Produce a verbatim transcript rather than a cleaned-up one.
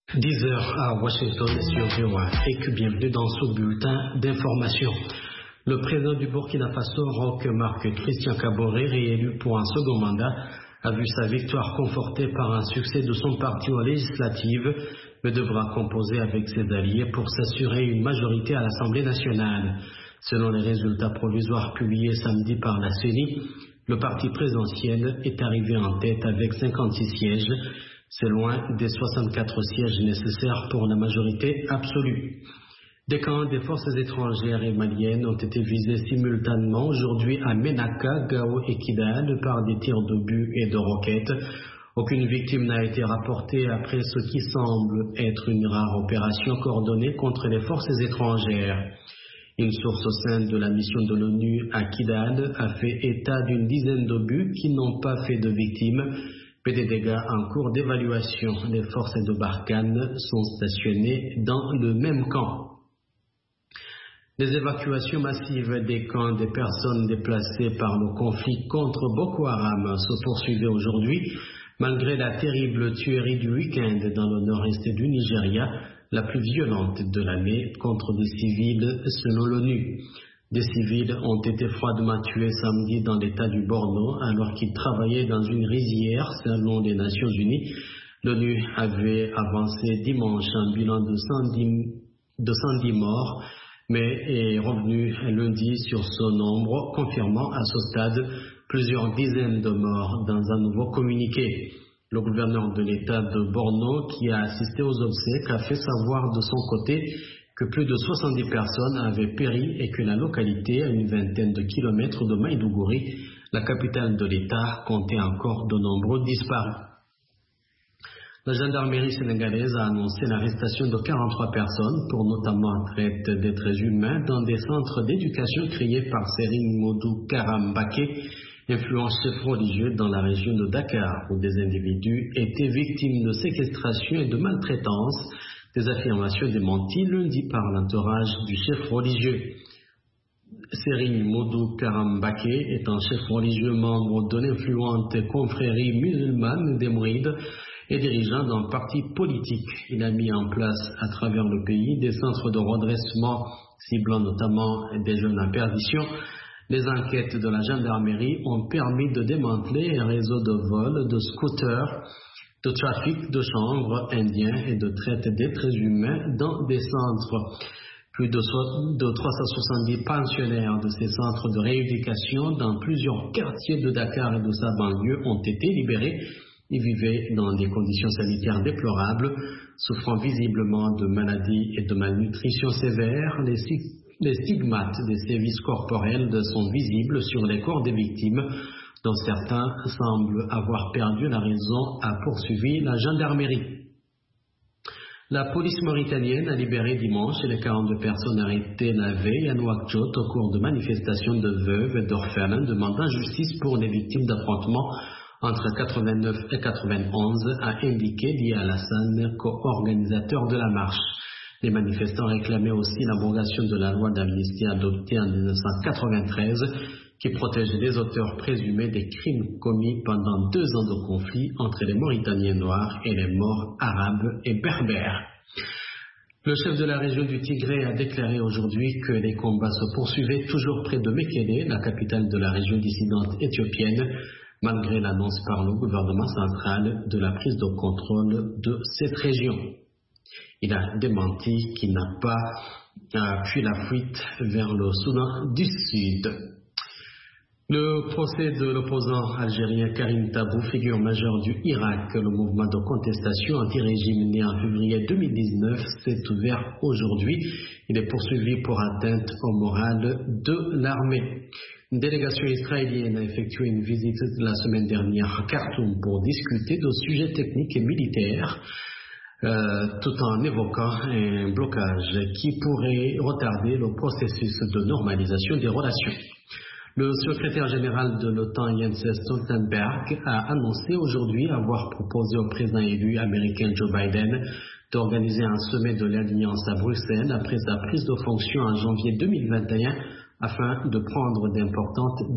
dix heures à Washington sur V O A Afrique, bienvenue dans ce bulletin d'information. Le président du Burkina Faso, Roch Marc Christian Kaboré, réélu pour un second mandat, a vu sa victoire confortée par un succès de son parti aux législatives, mais devra composer avec ses alliés pour s'assurer une majorité à l'Assemblée nationale. Selon les résultats provisoires publiés samedi par la C E N I, le parti présidentiel est arrivé en tête avec cinquante-six sièges. C'est loin des soixante-quatre sièges nécessaires pour la majorité absolue. Des camps des forces étrangères et maliennes ont été visés simultanément aujourd'hui à Ménaka, Gao et Kidal par des tirs d'obus et de roquettes. Aucune victime n'a été rapportée après ce qui semble être une rare opération coordonnée contre les forces étrangères. Une source au sein de la mission de l'ONU à Kidal a fait état d'une dizaine d'obus qui n'ont pas fait de victimes, mais des dégâts en cours d'évaluation. Les forces de Barkhane sont stationnées dans le même camp. Les évacuations massives des camps des personnes déplacées par le conflit contre Boko Haram se poursuivaient aujourd'hui, malgré la terrible tuerie du week-end dans le nord-est du Nigeria, la plus violente de l'année contre des civils selon l'ONU. Des civils ont été froidement tués samedi dans l'état du Borno alors qu'ils travaillaient dans une rizière selon les Nations Unies. L'ONU avait avancé dimanche un bilan de cent dix morts, mais est revenu lundi sur ce nombre, confirmant à ce stade plusieurs dizaines de morts dans un nouveau communiqué. Le gouverneur de l'état de Borno, qui a assisté aux obsèques, a fait savoir de son côté que plus de soixante-dix personnes avaient péri et que la localité, à une vingtaine de kilomètres de Maïdougouri, la capitale de l'État, comptait encore de nombreux disparus. La gendarmerie sénégalaise a annoncé l'arrestation de quarante-trois personnes pour notamment traite d'êtres humains dans des centres d'éducation créés par Serigne Modou Karam Mbacké, influent chef religieux dans la région de Dakar, où des individus étaient victimes de séquestration et de maltraitance. Des affirmations démenties lundi par l'entourage du chef religieux. Serigne Modou Karam Mbacké est un chef religieux membre de l'influente confrérie musulmane des Mourides et dirigeant d'un parti politique. Il a mis en place à travers le pays des centres de redressement ciblant notamment des jeunes en perdition. Les enquêtes de la gendarmerie ont permis de démanteler un réseau de vols, de scooters, de trafic de chanvre indien et de traite d'êtres humains dans des centres. Plus de, so de trois cent soixante-dix pensionnaires de ces centres de rééducation dans plusieurs quartiers de Dakar et de sa banlieue ont été libérés. Ils vivaient dans des conditions sanitaires déplorables, souffrant visiblement de maladies et de malnutrition sévères. Les, les stigmates des sévices corporels sont visibles sur les corps des victimes, dont certains semblent avoir perdu la raison, a poursuivi la gendarmerie. La police mauritanienne a libéré dimanche les quarante-deux personnes arrêtées la veille à Nouakchott au cours de manifestations de veuves et d'orphelins demandant justice pour les victimes d'affrontements entre quatre-vingt-neuf et quatre-vingt-onze, a indiqué Lia Alassane, co-organisateur de la marche. Les manifestants réclamaient aussi l'abrogation de la loi d'amnistie adoptée en mille neuf cent quatre-vingt-treize qui protège les auteurs présumés des crimes commis pendant deux ans de conflit entre les Mauritaniens noirs et les Maures arabes et berbères. Le chef de la région du Tigré a déclaré aujourd'hui que les combats se poursuivaient toujours près de Mekele, la capitale de la région dissidente éthiopienne, malgré l'annonce par le gouvernement central de la prise de contrôle de cette région. Il a démenti qu'il n'a pas fui la fuite vers le Soudan du Sud. Le procès de l'opposant algérien Karim Tabou, figure majeure du Irak, le mouvement de contestation anti-régime né en février deux mille dix-neuf, s'est ouvert aujourd'hui. Il est poursuivi pour atteinte au moral de l'armée. Une délégation israélienne a effectué une visite la semaine dernière à Khartoum pour discuter de sujets techniques et militaires, euh, tout en évoquant un blocage qui pourrait retarder le processus de normalisation des relations. Le secrétaire général de l'OTAN, Jens Stoltenberg, a annoncé aujourd'hui avoir proposé au président élu américain Joe Biden d'organiser un sommet de l'Alliance à Bruxelles après sa prise de fonction en janvier deux mille vingt et un afin de prendre d'importantes